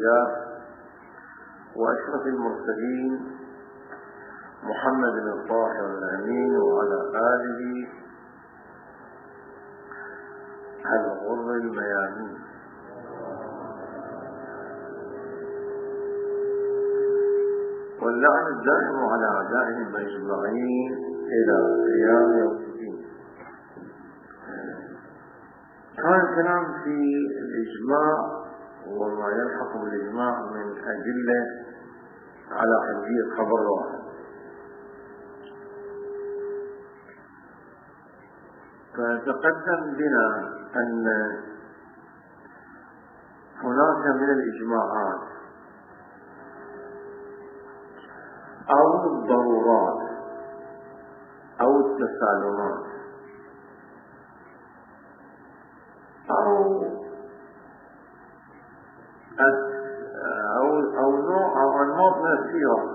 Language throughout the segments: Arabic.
الأنبياء وأشرف المرسلين محمد الطاهر الأمين وعلى آله الغر الميامين. واللعن الدائم على أعدائهم أجمعين إلى قيام يوم الدين. كان الكلام في الإجماع وما يلحق بالإجماع من أدلة على حجية خبر واحد. فتقدم بنا أن هناك من الإجماعات أو الضرورات أو التسالمات أو نوع أو أنماط من السيرة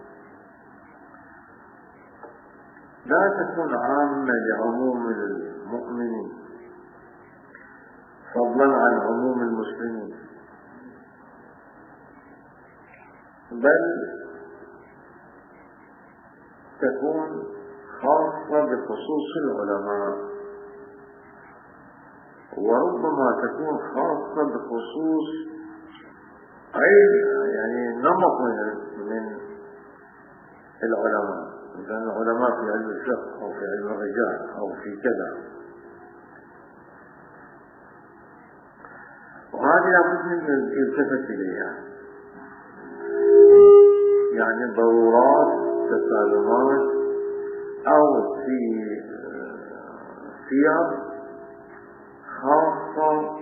لا تكون عامة لعموم المؤمنين فضلا عن عموم المسلمين، بل تكون خاصة بخصوص العلماء، وربما تكون خاصة بخصوص يعني نمط من العلماء، مثلا العلماء في علم الفقه أو في علم الرجال أو في كذا. وهذه لابد من الالتفات إليها، يعني ضرورات تسالمات أو في سير خاصة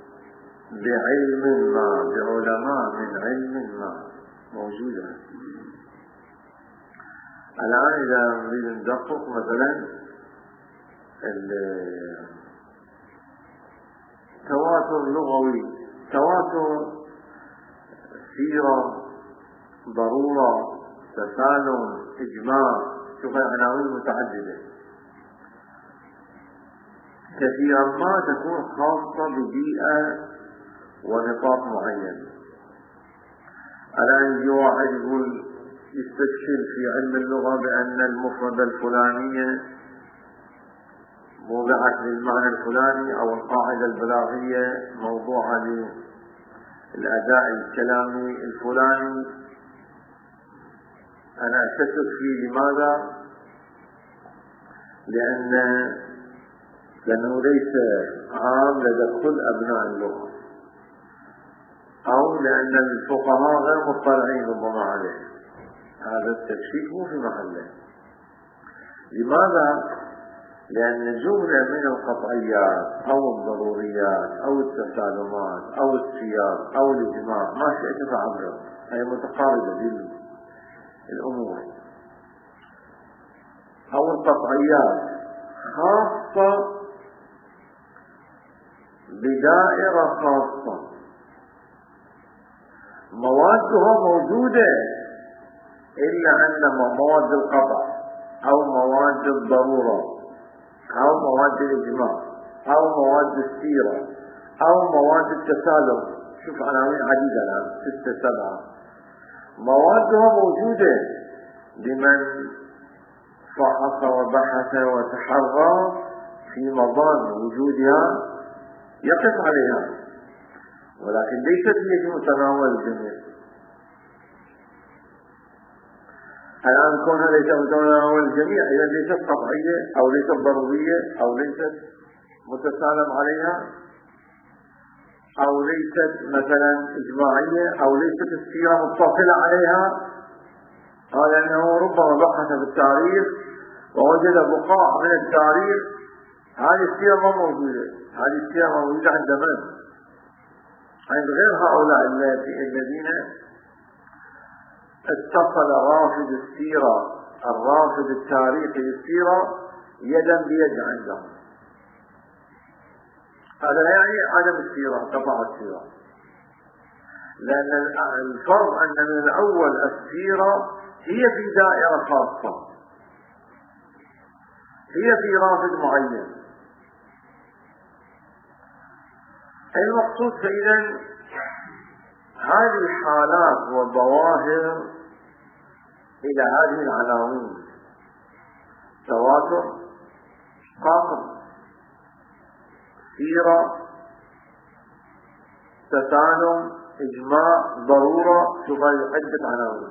بعلم ما، بعلماء من علم ما موجودة. الآن إذا نريد ندقق مثلا التواتر اللغوي، تواتر سيرة ضرورة تسالم إجماع، شوف عناوين متعددة كثيرا ما تكون خاصة ببيئة ونطاق معين. الآن يجي واحد يقول يستشكل في علم اللغة بأن المفردة الفلانية موضعت للمعنى الفلاني أو القاعدة البلاغية موضوعة للأداء الكلامي الفلاني. أنا أشكك فيه. لماذا؟ لأنه ليس عام لدى كل أبناء اللغة، أو لأن الفقهاء غير مطلعين ربما عليه. هذا التشكيك مو في محله. لماذا؟ لأن جملة من القطعيات أو الضروريات أو التسالمات أو السياق أو الإجماع ما شئت فعبره، هي متقاربة بالأمور، أو القطعيات خاصة بدائرة خاصة موادها موجودة، إلا أن مواد القطع أو مواد الضرورة أو مواد الإجماع أو مواد السيرة أو مواد التسالم، شوف عناوين عديدة الآن 6 7 موادها موجودة لمن فحص وبحث وتحرى في مضان وجودها يقف عليها، ولكن ليست هي في متناول الجميع. الآن كونها ليست متناول الجميع إذا ليست قطعية أو ليست ضرورية أو ليست متسالم عليها أو ليست مثلا إجماعية أو ليست السيرة متصلة عليها. قال أنه ربما بحث في التاريخ ووجد بقاع من التاريخ هذه السيرة ما موجودة، هذه السيرة موجودة عند من؟ عند غير هؤلاء الذين اتصل رافد السيرة الرافد التاريخي للسيرة يدا بيد عندهم. هذا لا يعني عدم السيرة، قطع السيرة، لأن الفرض أن من الأول السيرة هي في دائرة خاصة، هي في رافد معين. المقصود فإذا هذه الحالات والظواهر إلى هذه العناوين: تواتر، قطع، سيرة، تسالم، إجماع، ضرورة. شوف هذه عدة عناوين.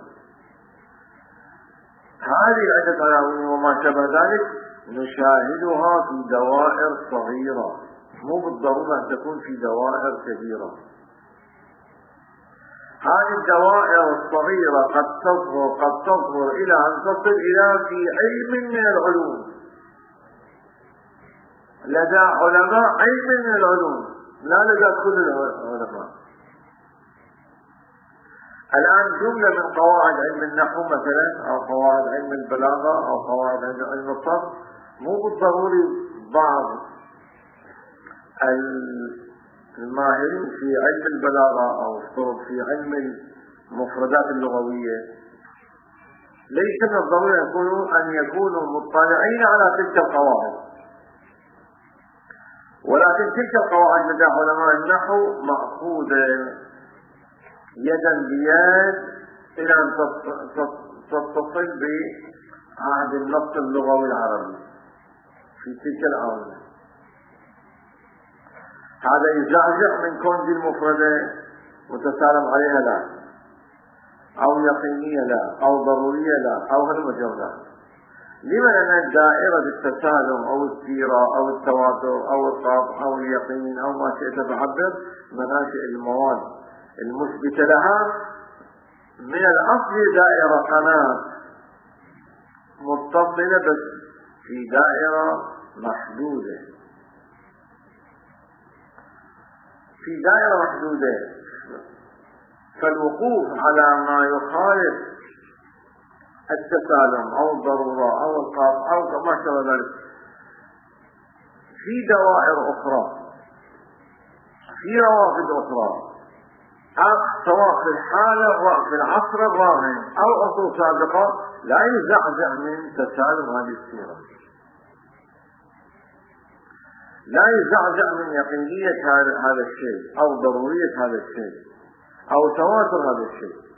هذه عدة عناوين وما شابه ذلك نشاهدها في دوائر صغيرة، مو بالضرورة أن تكون في دوائر كبيرة. هذه الدوائر الصغيرة قد تصغر إلى أن تصل إلى في علم من العلوم لدى علماء علم من العلوم، لا لدى كل العلماء. الآن جملة من قواعد علم النحو مثلا، أو قواعد علم البلاغة، أو قواعد علم الصرف، مو بالضروري بعض الماهرين في علم البلاغة أو الصرف في علم المفردات اللغوية ليس من الضروري أن يكونوا مطلعين على تلك القواعد، ولكن تلك القواعد لدى علماء النحو مأخوذة يدا بيد إلى أن تتصل بعهد النص اللغوي العربي في تلك الآونة. هذا يزعزع من كون دي المفردة متسالم عليها لا، أو يقينية لا، أو ضرورية لا، أو هالمجرد. لما؟ لأن دائرة التسالم أو السيرة أو التواتر أو القطع أو اليقين أو ما شئت تعبر مناشئ المواد المثبتة لها من الأصل دائرة قناة متصلة بس في دائرة محدودة، في دائرة محدودة. فالوقوف على ما يخالف التسالم أو الضرورة أو القطع أو ما شابه ذلك في دوائر أخرى، في روافد أخرى، سواء في الحالة في العصر الراهن أو عصور سابقة، لا يزعزع من تسالم هذه السيرة، لا يزعزع من يقينية هذا الشيء أو ضرورية هذا الشيء أو تواتر هذا الشيء.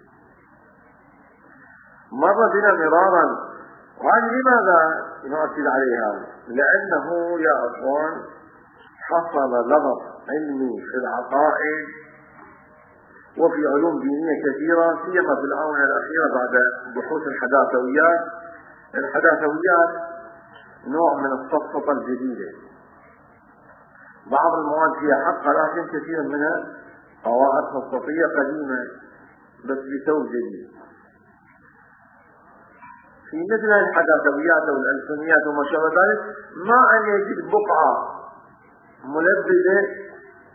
مر بنا مرارا، وهذه لماذا نؤكد عليها؟ لأنه يا أخوان حصل لغط علمي في العقائد وفي علوم دينية كثيرة، سيما في الآونة الأخيرة بعد بحوث الحداثويات. الحداثويات نوع من السفسطة الجديدة، بعض المواد فيها حق لكن كثير منها قواعد سفسطية قديمة بس بثوب جديد. في مثل الحداثويات أو الألسنيات وما شابه ذلك، ما أن يجد بقعة ملبدة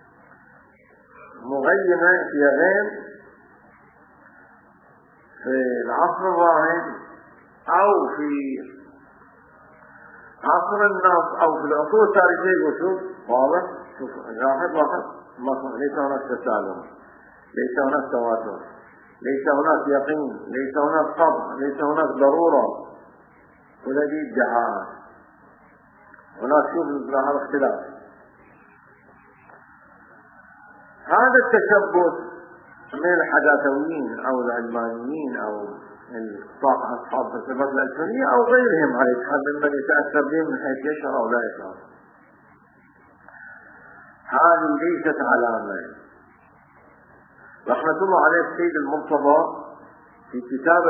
مغيمة في غيم في العصر الراهن أو في عصر النص أو في العصور التاريخية. وشوف واضح، شوف لاحظ ليس هناك تسالم، ليس هناك تواتر، ليس هناك يقين، ليس هناك قطع، ليس هناك ضرورة، وهذه ادعاءات. هناك شوف هذا اختلاف. هذا التشبث من الحداثويين أو العلمانيين أو أصحاب الفلسفة الألسنية أو غيرهم على حسب من يتأثر بهم من حيث يشعر أو لا يشعر، هذه ليست علامة. رحمة الله عليه السيد المرتضى في كتاب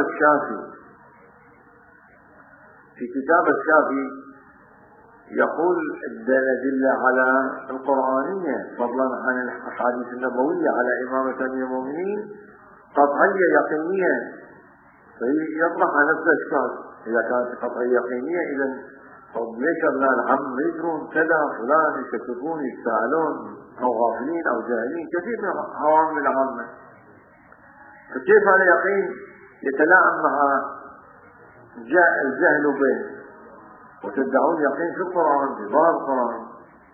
الشافي يقول الدليل على القرآنية فضلا عن الأحاديث النبوية على إمامة المؤمنين قطعية يقينية، فيطرح على نفس الأشكال. إذا كانت قطعية يقينية إذا ليش أبناء العم يدرون كذا فلان يشككون يتساءلون أو غافلين أو جاهلين، كثير من عوام العامة. فكيف هذا اليقين يتلاعب مع الجهل به وتدعون يقين في القرآن في ظاهر القرآن؟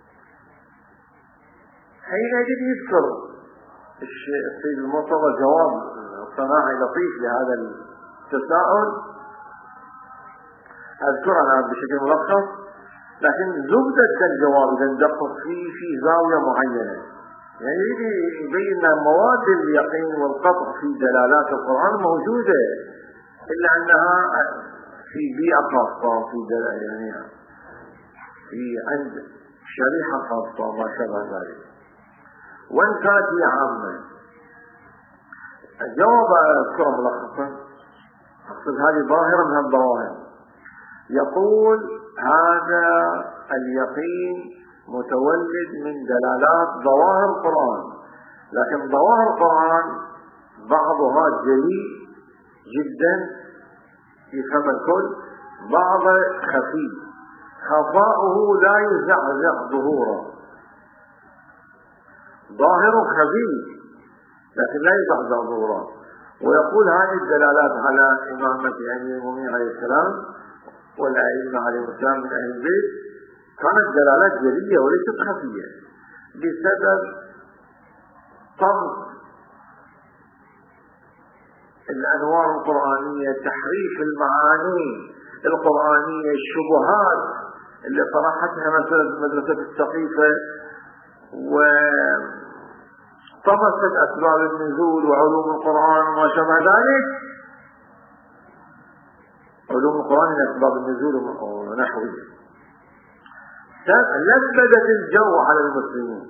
حينئذ يذكر السيد المرتضى جواب صناعي لطيف لهذا التساؤل، أذكرها بشكل ملخص، لكن زبدة الجواب إذا ندقق فيه في زاوية معينة يعني يبين مواد اليقين والقطع في دلالات القرآن موجودة، إلا أنها في بيئة خاصة، يعني في عند شريحة خاصة ما شابه ذلك، وإن كانت هي عامة. الجواب أذكر ملخصا، أقصد هذه ظاهرة من الظواهر. يقول هذا اليقين متولد من دلالات ظواهر القرآن، لكن ظواهر القرآن بعضها جلي جدا يفهم الكل، بعض خفي، خفاؤه لا يزعزع ظهوره، ظاهر خفي لكن لا يزعزع ظهوره. ويقول هذه الدلالات على إمامة أمير المؤمنين عليه السلام والأئمة عليهم السلام من أهل البيت كانت دلالات جلية وليست خفية، بسبب طمس الأنوار القرآنية، تحريف المعاني القرآنية، الشبهات اللي طرحتها مثلا مدرسة السقيفة وطمست أسباب النزول وعلوم القرآن وما شابه ذلك. علوم القرآن من أسباب النزول ونحوه، لبدت الجو على المسلمين،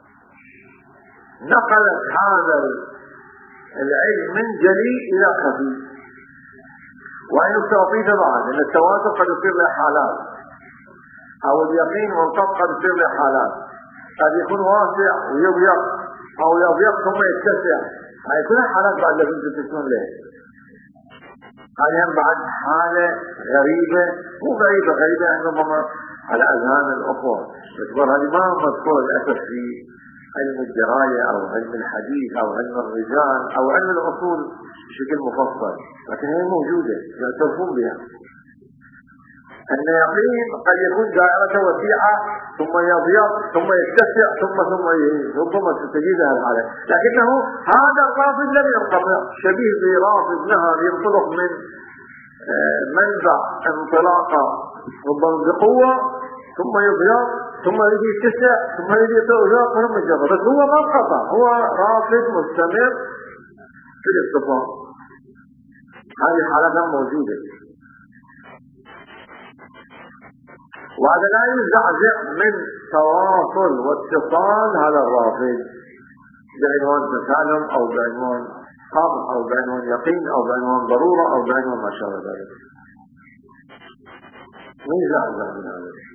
نقلت هذا العلم من جلي إلى خفي. وأن التوقيت بعد أن التواتر قد يصير له حالات، أو اليقين والقطع قد يصير له حالات، قد يكون واسع ويضيق أو يضيق ثم يتسع، هاي كلها حالات بعد لازم تتسمون له. هذه بعد حالة غريبة، مو غريبة يعني ربما على أذهان الأخوة، باعتبار هذه ما مذكورة للأسف في علم الدراية أو علم الحديث أو علم الرجال أو علم الأصول بشكل مفصل، لكن هي موجودة يعترفون بها. أن يقين قد يكون دائرة وسيعة ثم يضيق ثم يتسع ثم ربما تستجيبها الحالة، لكنه هذا الرافض لم ينقطع، شبيه برافض نهر ينطلق من منبع انطلاقة ربما بقوة ثم يضيق ثم يجي يتسع ثم يجي يضيق ثم يجرب، بس هو ما انقطع، هو رافض مستمر في الاستفاضة. هذه حالة موجودة، وهذا لا يزعزع من تواصل واتصال هذا الرافض بعنوان تسالم أو بعنوان قطع أو بعنوان يقين أو بعنوان ضرورة أو بعنوان ما شابه ذلك، ما يزعزع من هذا الشيء.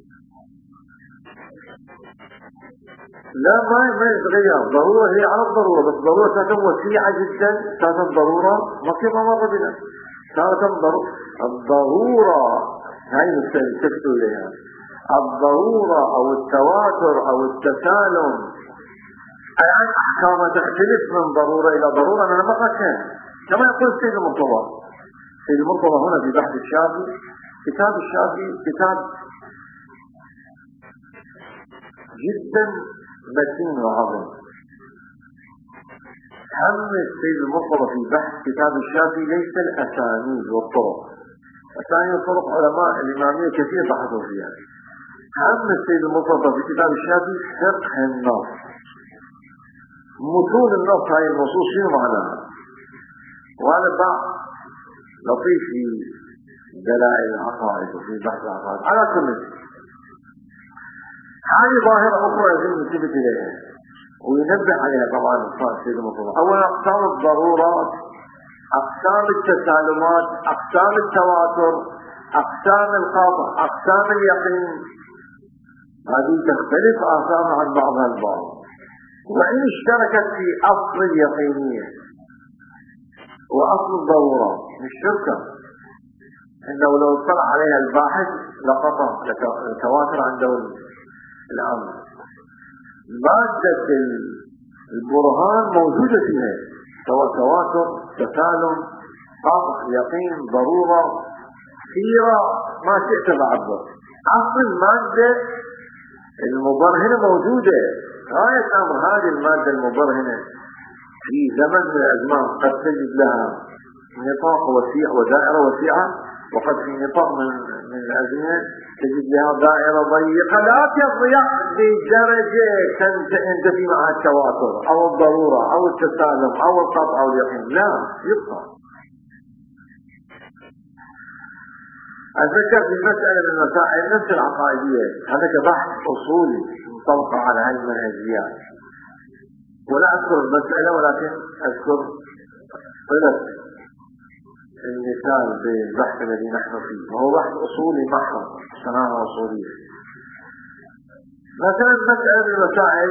لا ما يتغير، ضرورة هي على الضرورة، بس ضرورة تكون وسيعة جدا، تكون ضرورة ما كما مر بنا، تكون الضرورة هاي نستفتوا إليها، الضرورة أو التواتر أو التسالم الآن أحكامها تختلف من ضرورة إلى ضرورة. أنا ما كان كما يقول السيد المرتضى. السيد المرتضى هنا في بحث الشافعي، كتاب الشافعي كتاب جدا متين وعظيم. هم السيد المرتضى في بحث كتاب الشافعي ليس الأسانيد والطرق، أسانيد والطرق علماء الإمامية كثير بحثوا فيها. هم السيد المرتضى في كتاب الشافعي فقه النص، متون النص، هاي النصوص شنو معناها، وهذا بعض لطيف في دلائل العقائد وفي بحث العقائد. على كل هذه ظاهرة أخرى يجب أن نثبت إليها وينبه عليها طبعا السيد المرتضى. أولا أقسام الضرورات، أقسام التسالمات، أقسام التواتر، أقسام القطع، أقسام اليقين، هذه تختلف آثارها عن بعضها البعض، وإن اشتركت في أصل اليقينية وأصل الضرورة مشتركة، إنه لو اطلع عليها الباحث لقطع لتواتر عنده الأمر. مادة البرهان موجودة فيها، سواء تواتر، تسالم، قطع، يقين، ضرورة، سيرة، ما شئت بعبر. أصل المادة المبرهنة موجودة. غاية أمر هذه المادة المبرهنة في زمن من الأزمان قد تجد لها نطاق وسيع ودائرة وسيعة، وقد في نطاق من من الأزمنة تجد لها دائرة ضيقة لا تضيع بدرجة تنتفي مع التواتر أو الضرورة أو التسالم أو القطع أو اليقين، لا يبقى. أتذكر في مسألة من المسائل نفس العقائدية، هذا بحث أصولي مطبق على هذه المنهجيات، ولا أذكر المسألة ولكن أذكر ثلاث المثال بالبحث الذي نحن فيه، وهو بحث أصولي محض، صناعة أصولية. مثلا مسألة من المسائل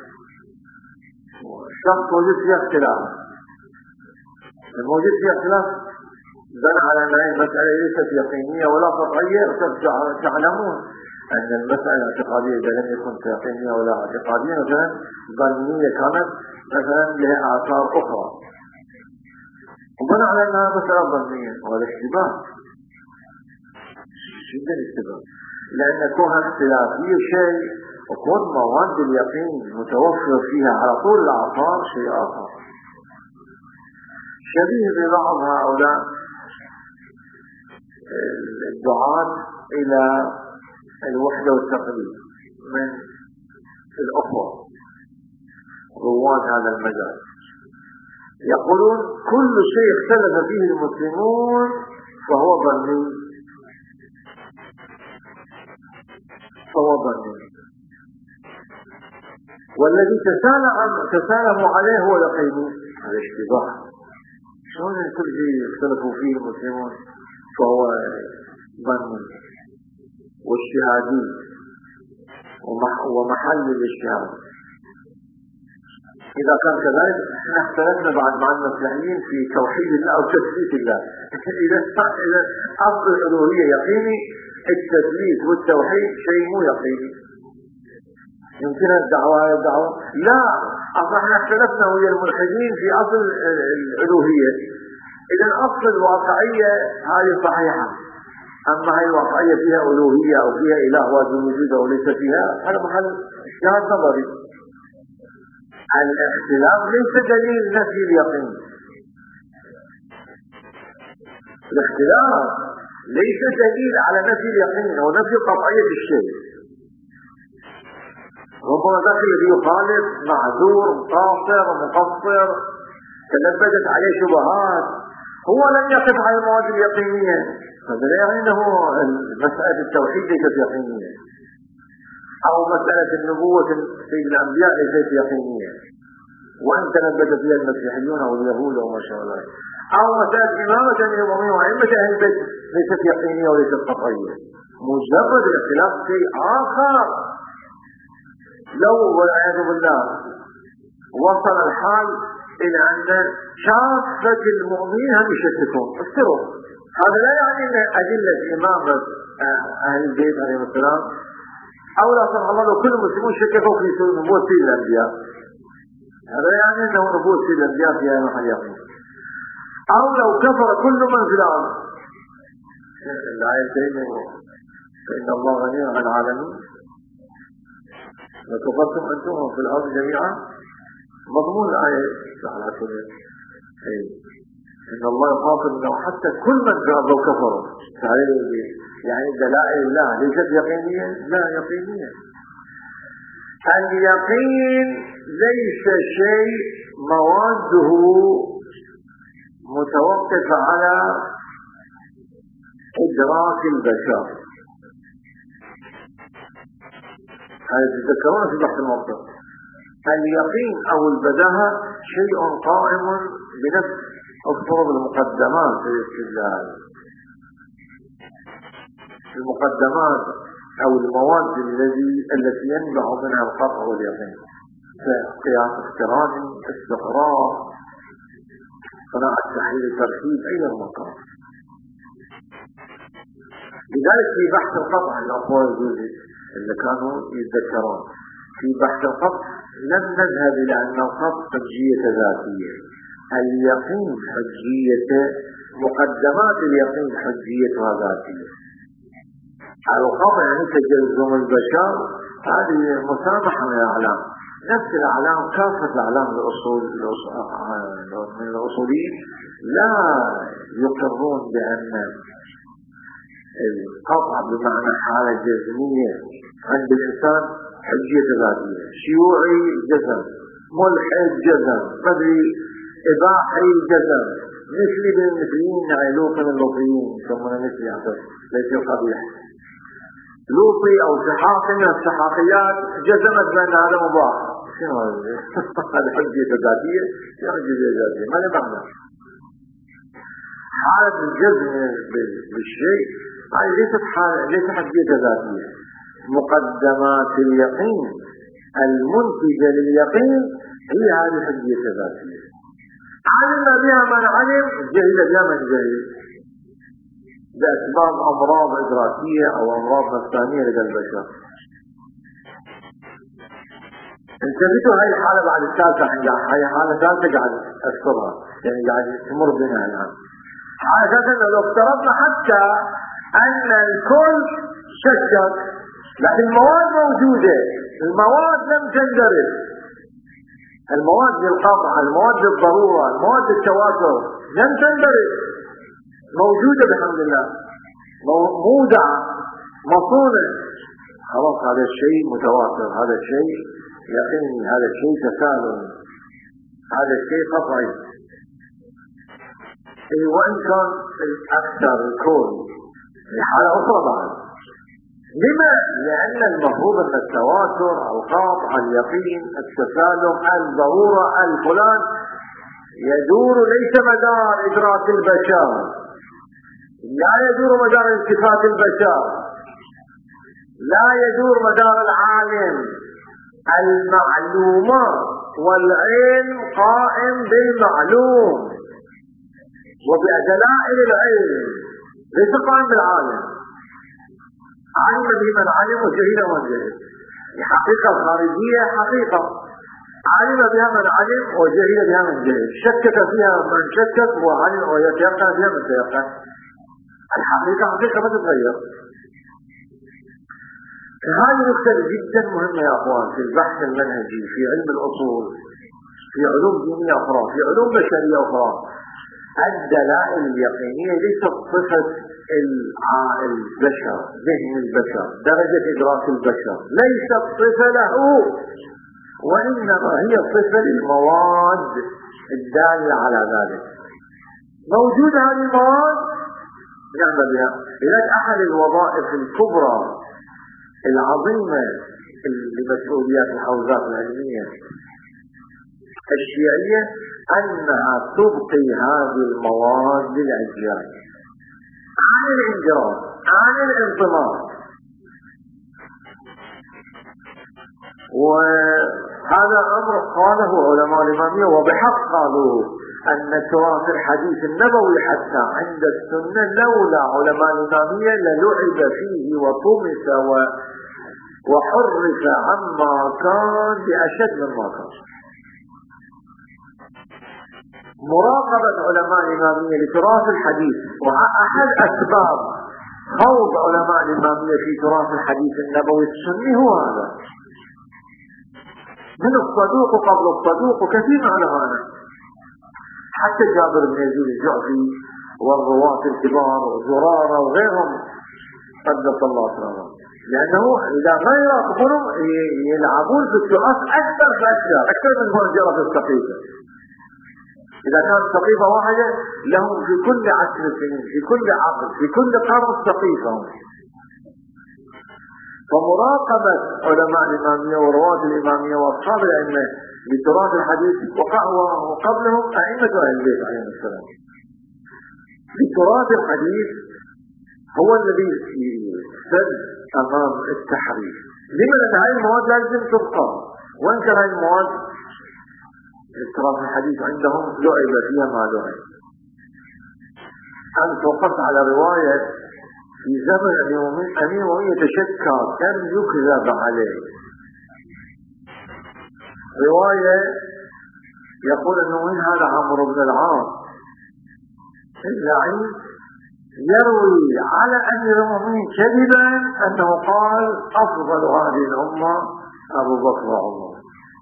شخص وجد فيها اختلاف، الموجود فيها اختلاف بنى على أن هذه المسألة ليست يقينية ولا قطعية، تعلمون أن المسألة الاعتقادية إذا لم يكن يقينية ولا اعتقادية مثلا ظنية كانت مثلا لها آثار أخرى، وبنى على أنها مسألة ظنية، وهذا اشتباه جدا اشتباه، لأن كونها اختلافية شيء وكون مواد اليقين متوفر فيها على طول الأعصار شيء آخر. شبيه ببعض هؤلاء الدعاة إلى الوحدة والتقليد من الأخوة رواد هذا المجال، يقولون كل شيء اختلف فيه المسلمون فهو ظني، والذي تسالموا عليه هو يقيني. هذا اشتباه، شلون كل شيء اختلفوا فيه المسلمون فهو ظني واجتهادي ومحل الاجتهاد؟ إذا كان كذلك احنا اختلفنا بعد مع المسيحيين في توحيد الله أو تثبيت الله. إذا أصل الألوهية يقيني، التثبيت والتوحيد شيء مو يقيني، يمكن الدعوة لا، أصلا احنا اختلفنا ويا الملحدين في أصل الألوهية. إذا أصل الواقعية هذه صحيحة، أما هذه الواقعية فيها ألوهية أو فيها إله واجب الوجود أو ليس فيها، هذا محل اجتهاد نظري. الاختلاف ليس دليل نفي اليقين، الاختلاف ليس دليل على نفي اليقين أو نفي قطعية الشيء. ربما ذاك الذي يخالف معذور مقاصر مقصر تلبدت عليه شبهات، هو لم يقف على المواد اليقينية، هذا لا يعني أنه مسألة التوحيد ليست يقينية، أو مسألة النبوة سيد الأنبياء ليست يقينية وأن تلبد فيها المسيحيون أو اليهود أو ما شاء الله، أو مسألة إمامة الأموية وأئمة أهل البيت ليست يقينية وليست قطعية. مجرد الاختلاف شيء آخر. لو والعياذ بالله وصل الحال إلى أن كافة المؤمنين هم يشككون افتروا، هذا لا يعني أن أدلة إمامة أهل البيت عليهم السلام أو لا سمح الله لو كل المسلمون شككوا في نبوة سيد الأنبياء، هذا يعني أنه نبوة سيد الأنبياء فيها محل يقين، أو لو كفر كل من في الأرض الآيتين فإن الله غني عن العالمين لكفرتم أنتم في الأرض جميعا، مضمون الآية على كل إن الله يخاطب أنه حتى كل من في الأرض كفروا، يعني دلائل الله ليست يقينية، لا يقينية. اليقين ليس شيء مواده متوقفة على إدراك البشر، هذا تذكرون في بحث الموضوع. اليقين أو البداهة شيء قائم بنفس الطرق المقدمات في الاستدلال، المقدمات أو المواد التي ينبع منها القطع واليقين، كقياس افتراضي، استقرار، صناعة تحليل التركيب، أي مكان. لذلك في بحث القطع الأقوال اللي كانوا يتذكرون في بحث القطع لم نذهب إلى أن القطع حجية ذاتية، اليقين حجية، مقدمات اليقين حجيتها ذاتية. القطع يعني تجزم البشر، هذه مسامحة من الأعلام، نفس الأعلام كافة الأعلام من الأصوليين لا يقرون بأن القطع بمعنى حالة جزمية عند الإنسان حجية ذاتية، شيوعي جزم، ملحد جزم، مدري إباحي جزم، مثلي بالمثليين يعني لوطي من اللوطيين يسمونه مثلي عشان ليس قبيح، لوطي أو سحاقي من السحاقيات جزمت بأن هذا مباح. شنو هذا حجية ذاتية؟ شنو حجية ذاتية؟ ما له معنى. حالة الجزم بالشيء هذه ليست حجية ذاتية. مقدمات اليقين المنتجة لليقين هي هذه حجية ذاتية. علم بها من علم، جهل بها من جهل، بأسباب أمراض إدراكية أو أمراض نفسانية لدى البشر. انتبهتوا هاي الحالة بعد الثالثة، هاي حالة ثالثة قاعد أذكرها يعني قاعد تمر بنا الآن. حالة ثالثة لو افترضنا حتى أن الكل شكك لكن المواد موجودة، المواد لم تندرس، المواد للقطع، المواد للضرورة، المواد للتواتر لم تندرس، موجودة بحمد الله، مودع مصونة، خلاص هذا الشيء متواتر، هذا الشيء يقيني، هذا الشيء تسالم، هذا الشيء قطعي. وإن كان الأكثر الكون لحالة أخرى بعد. لما؟ لأن المفروض أن التواتر، القطع، اليقين، التسالم، الضرورة، الفلان يدور ليس مدار إدراك البشر، لا يدور مدار التفات البشر، لا يدور مدار العالم. المعلومات والعلم قائم بالمعلوم وبدلائل العلم، ليس قائم بالعالم. علم به من علم وجهل من جهل. الحقيقة الخارجية حقيقة، علم بها من علم وجهل بها من جهل، شكك فيها من شكك وعلم ويتيقن بها من تيقن. الحقيقة حقيقة ما تتغير. هذه نقطة جدا مهمة يا أخوان في البحث المنهجي، في علم الأصول، في علوم دينية أخرى، في علوم بشرية أخرى. الدلائل اليقينية ليست صفة البشر، ذهن البشر، درجة إدراك البشر، ليست صفة له، وإنما هي صفة للمواد الدالة على ذلك. موجودة هذه المواد نعمل بها. لذلك أحد الوظائف الكبرى العظيمة لمسؤوليات الحوزات العلمية الشيعية أنها تبقي هذه المواد للأجيال عن الانجراف، عن الانطلاق. وهذا أمر قاله علماء الإمامية وبحق قالوا أن تراث الحديث النبوي حتى عند السنة لولا علماء الإمامية للعب فيه وطمس وحرف عما كان بأشد مما كان. مراقبة علماء الإمامية لتراث الحديث، وأحد أسباب خوض علماء الإمامية في تراث الحديث النبوي السني هو هذا، من الصدوق قبل الصدوق وكثير من علمائنا، حتى جابر بن يزيد الجعفي والرواة الكبار وزرارة وغيرهم قدس الله سلامه، لأنه إذا ما يراقبونهم يلعبون في التراث أكثر فأكثر، أكثر من مرجرة السقيفة. إذا كانت سقيفة واحدة لهم في كل 10 سنين، في كل عقد، في كل قرن سقيفة. فمراقبة علماء الإمامية ورواة الإمامية وأصحاب الأئمة لتراث الحديث وقبلهم أئمة أهل البيت عليهم السلام لتراث الحديث هو الذي سد أمام التحريف. لما؟ لأن هذه المواد لازم تبقى، وإن كان هذه المواد تراث الحديث عندهم لعب فيها ما لعب. أنا توقفت على رواية في زمن أمير وهي يتشكى كم يكذب عليه. رواية يقول أنه من هذا عمرو بن العاص اللعين يروي على أمير المؤمنين كذبا أنه قال أفضل هذه الأمة أبو بكر وعمر.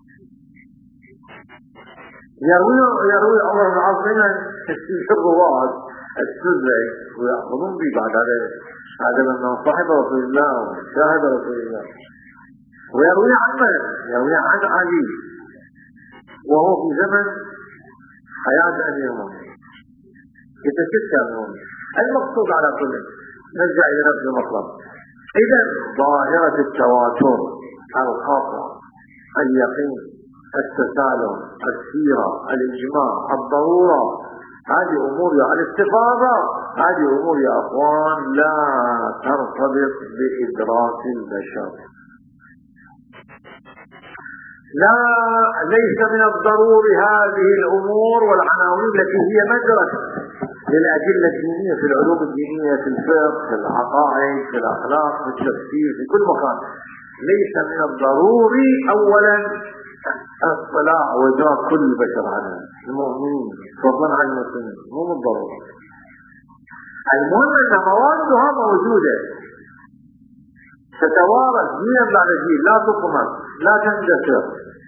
يروي عمر بن العاص من الرواد السذج ويأخذون به بعد هذا هذا ممن صحب رسول الله وشاهد رسول الله. ويروي عنه، يروي عن علي وهو في زمن حياة أمير المؤمنين يتشكى منهم. المقصود على كل نرجع إلى نفس المطلب. إذا ظاهرة التواتر، الخطأ، اليقين، التسالم، السيرة، الإجماع، الضرورة، هذه أمور الاستفاضة، هذه أمور يا أخوان لا ترتبط بإدراك البشر. لا، ليس من الضروري هذه الأمور والعناوين التي هي مدرسة للأدلة الدينية في العلوم الدينية، في الفقه، في العقائد، في الأخلاق، في التفسير، في كل مكان. ليس من الضروري أولا اطلاع وإدراك كل البشر عنها، المؤمنين فضلا عن المسلمين، مو من الضرورة. المهم أن موادها موجودة تتوارث جيلا بعد جيل، لا تطمس، لا تندثر،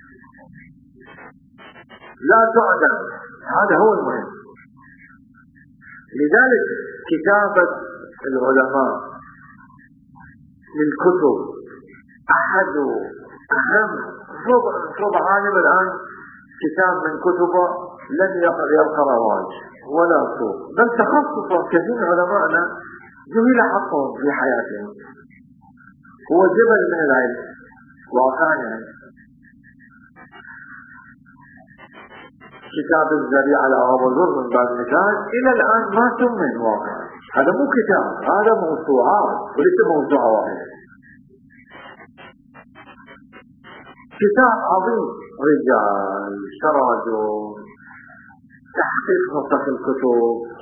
لا تعدم. هذا هو المهم. لذلك كتابة العلماء للكتب أحد أهم ربع عالم الآن كتاب من كتبه لم يلقى رواج ولا سوق، بل تخصص كثير من علمائنا جهل حقهم في حياتهم. هو جبل من العلم واقعا. كتاب الذريعة لأبو ذر من بعد مثال إلى الآن ما سمن واقعا. هذا مو كتاب، هذا موسوعات وليس موسوعة واحدة. كتاب عظيم، رجال تراجم، تحقيق نسخ الكتب،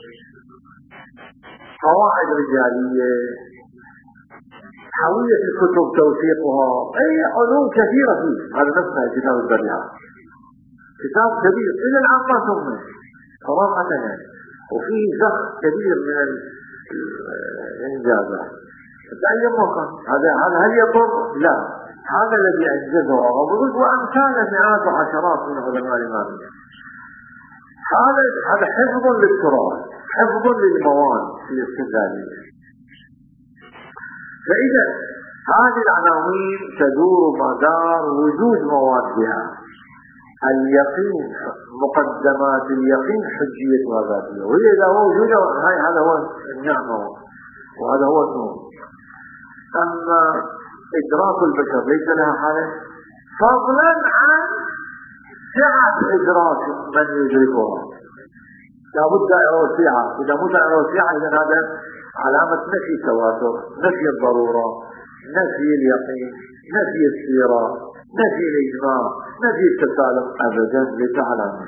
قواعد رجالية، حاوية الكتب توثيقها، أي علوم كثيرة فيه. هذا نفسه كتاب الذريعة، كتاب كبير إلى الآن ما سمي صراحة يعني، وفيه زخ كبير من الإنجازات. أي مكان هذا هل يضر؟ لا، هذا الذي أنجزه أبو ذر وأمثال مئات وعشرات من علماء الإمامية. هذا حفظ للتراث، حفظ للمواد الاستدلالية. فإذا هذه العناوين تدور مدار وجود موادها. اليقين، مقدمات اليقين، حجية وذاتية، وهي إذا هو وجود هذا هو النعمة وهذا هو النور. أما إدراك البشر ليس لها حالة، فضلا عن سعة إدراك من يدركها. لابد دائرة وسيعة، إذا مو دائرة وسيعة إذا هذا علامة نفي التواتر، نفي الضرورة، نفي اليقين، نفي السيرة، نفي الإجماع، نفي التسالم. أبدا ليس علامة.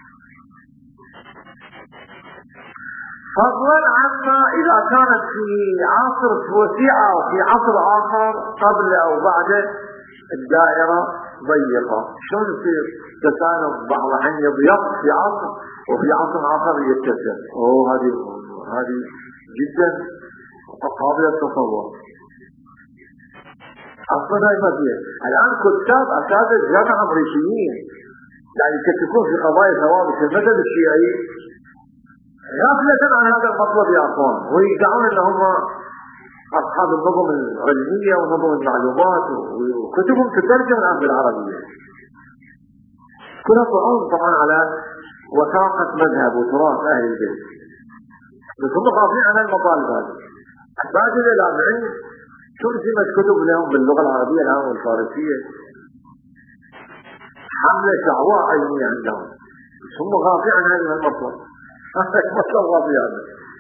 فضلا عما إذا كانت في عصر وسيعة وفي عصر آخر قبل أو بعد الدائرة ضيقة. شلون يصير تسالم؟ بعض الحين يضيق في عصر وفي عصر آخر يتسع. هذه جدا قابلة للتصور. أصلا هاي ما فيها. الآن كتاب أساتذة جامعة أمريكيين يعني يكتبون في قضايا ثوابت المذهب الشيعي غافلة عن هذا المطلب يا أخوان، ويدعون أنهم أصحاب النظم العلمية ونظم المعلومات، وكتبهم تترجم الآن بالعربية. كلها طعون طبعا على وثاقة مذهب وتراث أهل البيت، بس هم غافلين عن المطالب هذه. بعد الجامعين ترجمت كتب لهم باللغة العربية الآن والفارسية، حملة دعوة علمية عندهم، بس هم غافلين عن هذا المطلب. مطلب غافل عنه.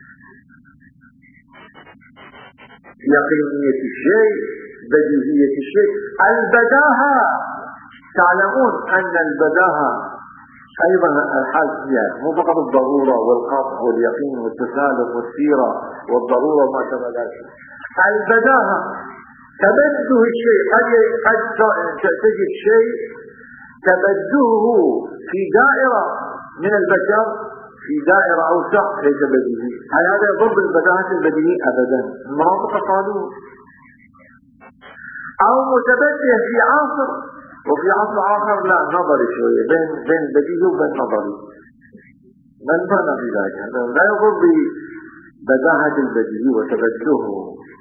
يقينية الشيء، بديهية الشيء، البداهة. تعلمون أن البداهة أيضا الحال فيها مو فقط الضرورة والقطع واليقين والتسالم والسيرة والضرورة وما شابه ذلك. البداهة تبديه الشيء، قد تجد شيء تبديه في دائرة من البشر في دائرة أوسع ليس بديهي. هل هذا يضر بالبداهة البديهي؟ أبدا. المناطق قالوا أو متبديه في عصر وفي عصر آخر لا، نظري شوية بين البديهي وبين نظري. ما المعنى في ذلك؟ هذا لا يضر ببداهة البديهي وتبديه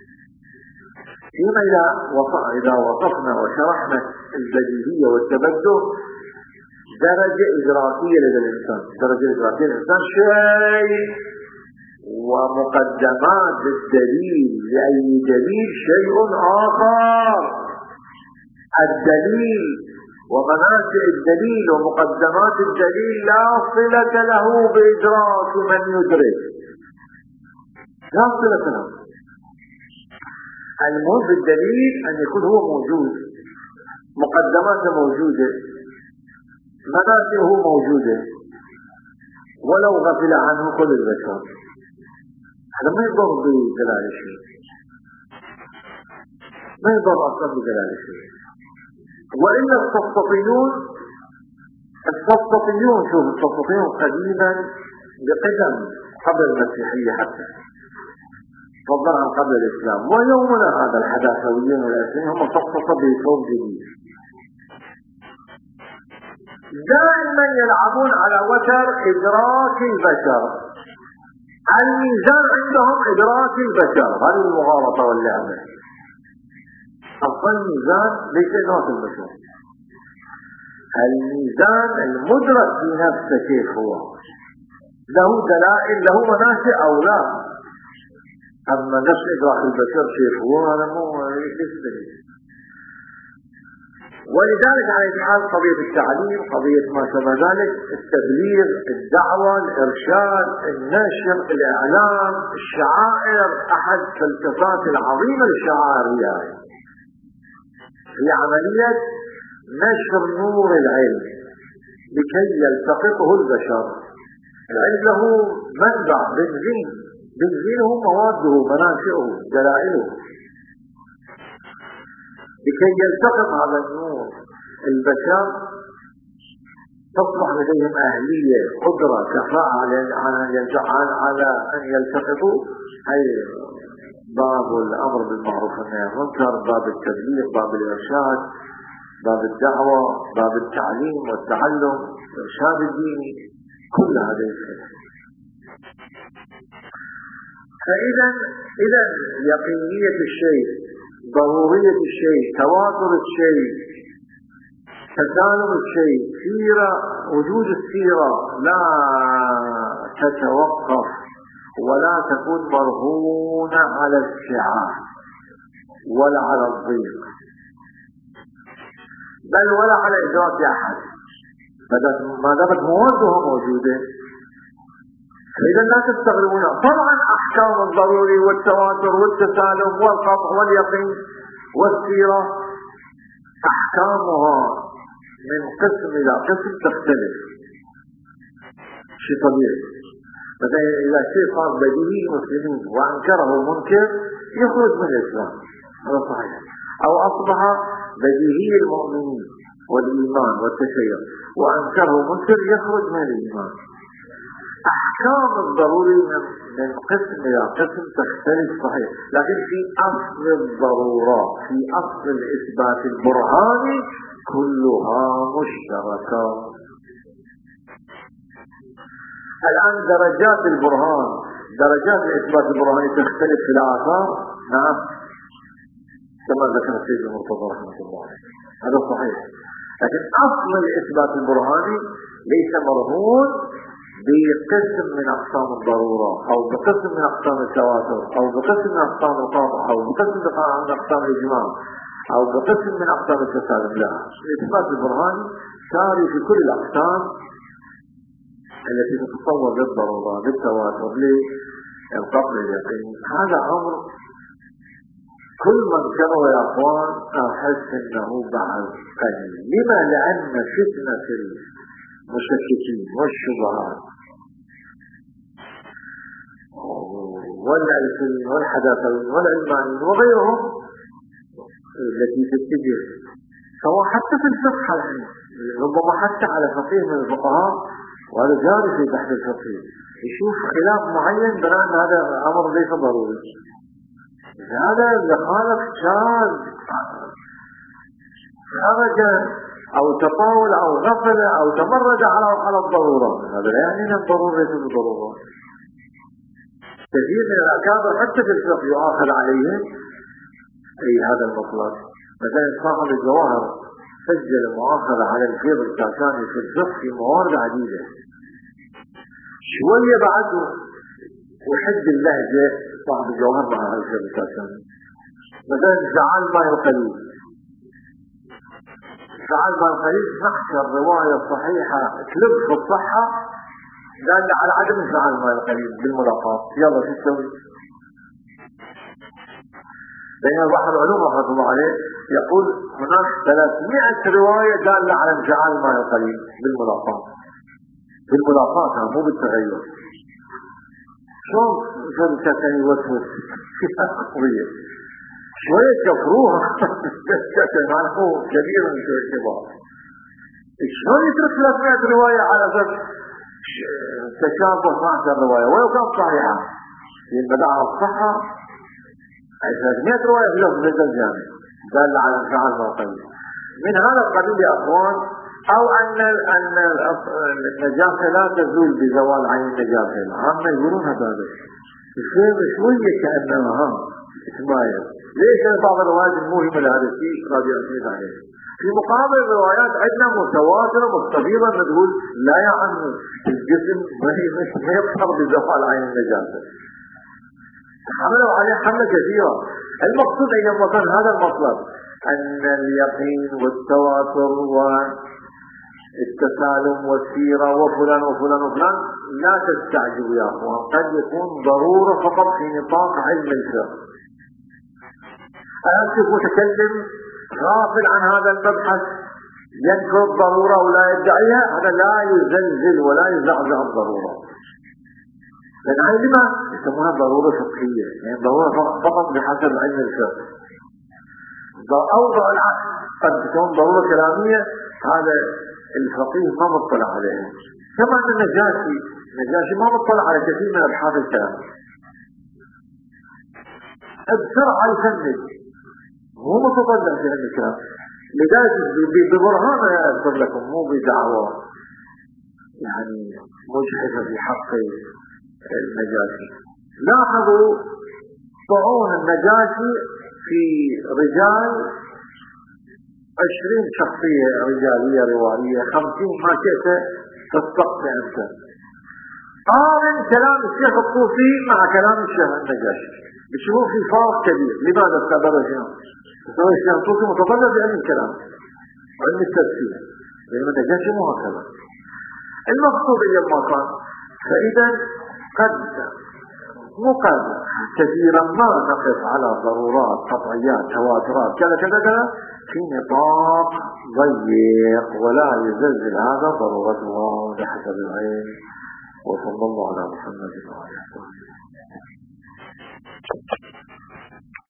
فيما إذا وصفنا وشرحنا البديهية والتبدل درجة إدراكية لدى الإنسان. درجة إدراكية للإنسان شيء، ومقدمات الدليل لأي دليل شيء آخر. الدليل ومنافع الدليل ومقدمات الدليل لا صلة له بإدراك من يدرك، لا صلة له. المهم في الدليل أن يكون هو موجود، مقدماته موجودة، منافعه موجودة، ولو غفل عنه كل البشر. هذا ما يضر بدلالة شيء، ما يضر أصلا بدلالة شيء. وإلا السفسطيون شوف السفسطيون قديما بقدم قبل المسيحية حتى، فضل عن قبل الإسلام، ويومنا هذا الحداثويين والأسلين هم سفسطة بثوب جديد، دائما يلعبون على وتر إدراك البشر. الميزان عندهم إدراك البشر، هذه المغالطة واللعبة. أصل الميزان ليس إدراك البشر، الميزان المدرك في نفسه كيف هو، له دلائل، له منافع أو لا. أما نفس إدراك البشر كيف هو هذا مو يستدل. ولذلك على حال قضية التعليم، قضية ما شابه ذلك، التبليغ، الدعوة، الإرشاد، النشر، الإعلام، الشعائر، أحد فلسفات العظيمة الشعائرية هي عملية نشر نور العلم لكي يلتقطه البشر. العلم له منبع، بنزينه مواده، منافعه، دلائله. لكي يلتقط هذا النور البشر تصبح لديهم أهلية، قدرة، كفاءة على أن يلتقطوا. أي باب الأمر بالمعروف والنهي عن المنكر، باب التبليغ، باب الإرشاد، باب الدعوة، باب التعليم والتعلم، الإرشاد الديني، كل هذه الشيء. فإذا يقينية الشيء، ضرورية الشيء، تواتر الشيء، تسالم الشيء، سيرة، وجود السيرة لا تتوقف ولا تكون مرهونة على السعة ولا على الضيق، بل ولا على إدراك أحد. ما دامت موادها موجودة فإذا لا تستغربون. طبعا أحكام الضروري والتواتر والتسالم والقطع واليقين والسيرة أحكامها من قسم إلى قسم تختلف، شيء طبيعي. مثلا إذا شيء صار بديهي المسلمين وأنكره منكر يخرج من الإسلام، هذا صحيح. أو أصبح بديهي المؤمنين والإيمان والتشيع وأنكره منكر يخرج من الإيمان. أحكام الضروري من قسم إلى قسم تختلف صحيح، لكن في أصل الضرورة، في أصل الإثبات البرهاني كلها مشتركة. الآن درجات البرهان، درجات الإثبات البرهاني تختلف في الآثار، نعم، كما ذكر السيد المرتضى رحمه الله عليه، هذا صحيح. لكن أصل الإثبات البرهاني ليس مرهون بقسم من أقسام الضرورة، أو بقسم من أقسام التواتر، أو بقسم من أقسام القطع، أو بقسم من أقسام الإجماع، أو بقسم من أقسام التسالم. لا، الإثبات البرهاني ساري في كل الأقسام التي تتصور للضرورة، للتواتر، للقطع، اليقين. هذا أمر كل من كانوا يا أخوان أحس أنه بعد قليل. لما؟ لأن فتنة المشككين والشبهات والألفين والحداثين والعلمانيين وغيرهم التي تتجه سواء حتى في الفقه، ربما حتى على فقيه من الفقهاء، وهذا جاري في بحث الفقه، يشوف خلاف معين بناء هذا أمر ليس ضروري، هذا اللي خالف شاذ خرج أو تطاول أو غفل أو تمرد على الضرورة. هذا لا يعني أن الضرورة ليس بالضرورة. كثير من الأكابر حتى في الفقه يؤاخذ عليهم أي هذا المطلب. مثلا صاحب الجواهر سجل مؤاخذة على الفيض الكاشاني في الفقه في موارد عديدة. شوية بعد وحد اللهجة صاحب الجواهر مع هذا الفيض الكاشاني. مثلا زعل ماء القليل، زعل ماء القليل نحشر رواية صحيحة تلب في الصحة دال على عدم زعل ماء القليل بالملاقات. يلا شو تسوي؟ لأن بحر العلوم رحمة الله عليه يقول هناك 300 رواية دالة على انفعال ماء القليل بالملاقات. بالملاقات مو بالتغير. شلون كان يوسوس في قضية شوية كفروها معناه كبير من شوية كبار. شلون يترك 300 رواية على أساس تشابه 12 رواية ولو كانت صحيحة ينبدأ الصحة 300 رواية في لفظ بيت الجامع دل على انفعال ماء القليل. من هذا القبيل يا أخوان، أو أن النجاسة لا تزول بزوال عين النجاسة. عامة يقولون هذا الشيء شوية كأنها اسماعيل. ليش؟ بعض الروايات المهمة لهذا الشيء قد يعتمد عليه. في مقابل الروايات عندنا متواترة مستفيضة تقول لا يعني الجسم ما يقصر بزوال عين النجاسة. حملوا عليه حملة كثيرة. المقصود أيضا كان هذا المطلب أن اليقين والتواتر والتسالم والسيرة وفلان وفلان وفلان لا تستعجبوا يا أخوان، قد يكون ضرورة فقط في نطاق علم الفقه. أشوف متكلم غافل عن هذا المبحث ينكر الضرورة ولا يدعيها، هذا لا يزلزل ولا يزعزع الضرورة. لأن هذه لما يسمونها ضرورة فقهية، يعني ضرورة فقط بحسب علم الفقه. أوضع العكس قد تكون ضرورة كلامية، هذا الفقيه ما مطلع عليها. كما أن النجاشي ما مطلع على كثير من أبحاث الكلام. بسرعة يفند، هو متطلع في هذا الكلام. لذلك ببرهان أذكر لكم، مو بدعوة يعني مجحفة في حق النجاشي. لاحظوا طعون النجاشي في رجال 20 شخصية رجالية روائية 50 ما شئت تستقطع أنت. قارن كلام الشيخ الطوسي مع كلام الشيخ النجاشي بشوفوا في فرق كبير. لماذا استعبر الشيخ؟ الشيخ الطوسي متطلع بعلم الكلام وعلم التفسير، لأن النجاشي مو هكذا. المقصود لما كان فإذا قد كثيرا ما نقف على ضرورات قطعيات تواترات كذا كذا كذا في نطاق ضيق ولا يزلزل هذا ضرورته بحسب العين. وصلى الله على محمد وعلى اله وصحبه.